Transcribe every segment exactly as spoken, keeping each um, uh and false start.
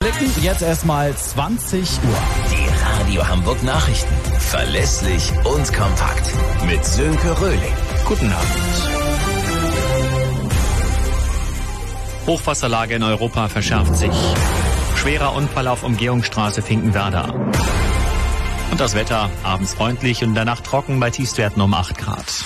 blicken. Jetzt erstmal zwanzig Uhr. Die Radio Hamburg Nachrichten. Verlässlich und kompakt. Mit Sönke Röhling. Guten Abend. Hochwasserlage in Europa verschärft sich. Schwerer Unfall auf Umgehungsstraße Finkenwerder. Und das Wetter, abends freundlich und in der Nacht trocken bei Tiefstwerten um acht Grad.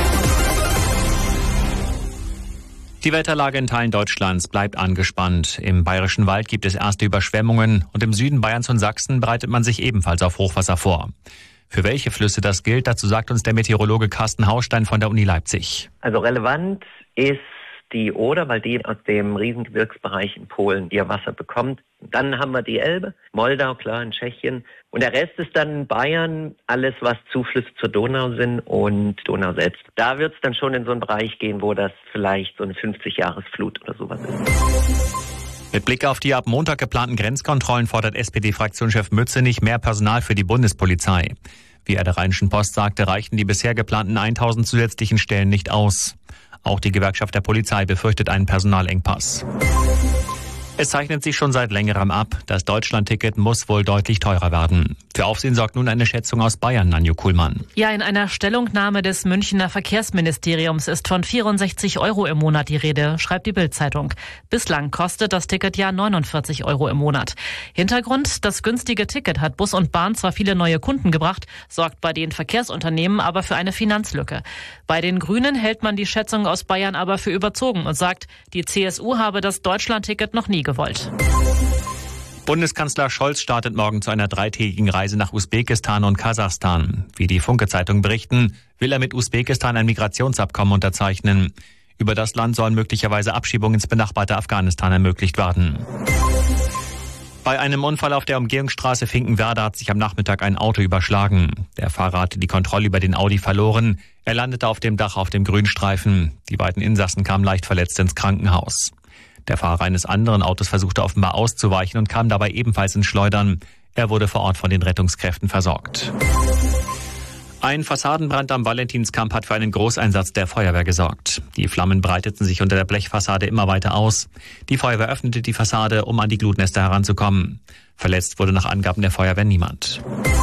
Die Wetterlage in Teilen Deutschlands bleibt angespannt. Im Bayerischen Wald gibt es erste Überschwemmungen und im Süden Bayerns und Sachsen bereitet man sich ebenfalls auf Hochwasser vor. Für welche Flüsse das gilt, dazu sagt uns der Meteorologe Carsten Haustein von der Uni Leipzig. Also relevant ist die Oder, weil die aus dem Riesengebirgsbereich in Polen ihr Wasser bekommt. Dann haben wir die Elbe, Moldau, klar, in Tschechien. Und der Rest ist dann Bayern, alles was Zuflüsse zur Donau sind und Donau selbst. Da wird es dann schon in so einen Bereich gehen, wo das vielleicht so eine fünfzig-Jahres-Flut oder sowas ist. Mit Blick auf die ab Montag geplanten Grenzkontrollen fordert S P D-Fraktionschef Mützenich mehr Personal für die Bundespolizei. Wie er der Rheinischen Post sagte, reichen die bisher geplanten tausend zusätzlichen Stellen nicht aus. Auch die Gewerkschaft der Polizei befürchtet einen Personalengpass. Es zeichnet sich schon seit längerem ab. Das Deutschlandticket muss wohl deutlich teurer werden. Für Aufsehen sorgt nun eine Schätzung aus Bayern, Nanjo Kuhlmann. Ja, in einer Stellungnahme des Münchner Verkehrsministeriums ist von vierundsechzig Euro im Monat die Rede, schreibt die Bild-Zeitung. Bislang kostet das Ticket ja neunundvierzig Euro im Monat. Hintergrund: Das günstige Ticket hat Bus und Bahn zwar viele neue Kunden gebracht, sorgt bei den Verkehrsunternehmen aber für eine Finanzlücke. Bei den Grünen hält man die Schätzung aus Bayern aber für überzogen und sagt, die C S U habe das Deutschlandticket noch nie gewollt. Bundeskanzler Scholz startet morgen zu einer dreitägigen Reise nach Usbekistan und Kasachstan. Wie die Funke-Zeitung berichten, will er mit Usbekistan ein Migrationsabkommen unterzeichnen. Über das Land sollen möglicherweise Abschiebungen ins benachbarte Afghanistan ermöglicht werden. Bei einem Unfall auf der Umgehungsstraße Finkenwerder hat sich am Nachmittag ein Auto überschlagen. Der Fahrer hatte die Kontrolle über den Audi verloren. Er landete auf dem Dach auf dem Grünstreifen. Die beiden Insassen kamen leicht verletzt ins Krankenhaus. Der Fahrer eines anderen Autos versuchte offenbar auszuweichen und kam dabei ebenfalls ins Schleudern. Er wurde vor Ort von den Rettungskräften versorgt. Ein Fassadenbrand am Valentinskamp hat für einen Großeinsatz der Feuerwehr gesorgt. Die Flammen breiteten sich unter der Blechfassade immer weiter aus. Die Feuerwehr öffnete die Fassade, um an die Glutnester heranzukommen. Verletzt wurde nach Angaben der Feuerwehr niemand.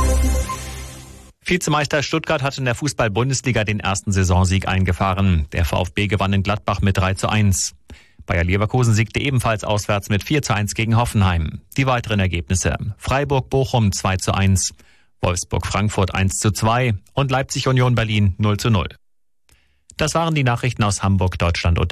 Vizemeister Stuttgart hat in der Fußball-Bundesliga den ersten Saisonsieg eingefahren. Der VfB gewann in Gladbach mit drei zu eins. Bayer Leverkusen siegte ebenfalls auswärts mit vier zu eins gegen Hoffenheim. Die weiteren Ergebnisse: Freiburg-Bochum zwei zu eins, Wolfsburg-Frankfurt eins zu zwei und Leipzig-Union Berlin null zu null. Das waren die Nachrichten aus Hamburg, Deutschland und der